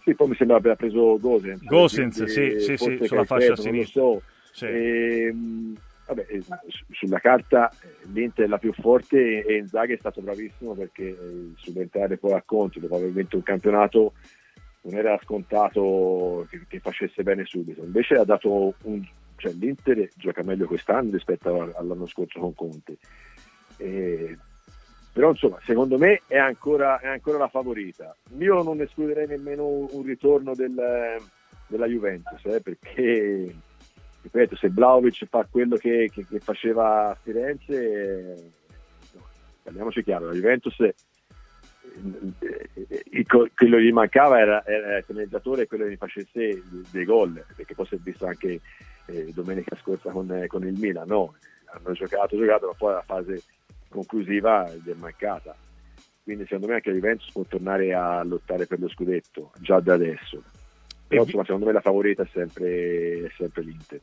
Sì, poi mi sembra abbia preso Gosens, sì, forse sulla fascia Caicedo, non lo sinistra. so. Sì. Vabbè, sulla carta l'Inter è la più forte e Inzaghi è stato bravissimo perché subentrare poi a Conte dopo aver vinto un campionato non era scontato che facesse bene subito. Invece ha dato cioè l'Inter gioca meglio quest'anno rispetto all'anno scorso con Conte. Però insomma secondo me è ancora la favorita. Io non escluderei nemmeno un ritorno della Juventus, perché ripeto, se Vlahovic fa quello che faceva a Firenze, parliamoci chiaro, la Juventus quello che gli mancava era il finalizzatore e quello che gli facesse dei gol, perché poi si è visto anche domenica scorsa con il Milan, no? Hanno giocato, ma poi la fase conclusiva gli è mancata. Quindi secondo me anche la Juventus può tornare a lottare per lo scudetto già da adesso. Però insomma, secondo me la favorita è sempre l'Inter.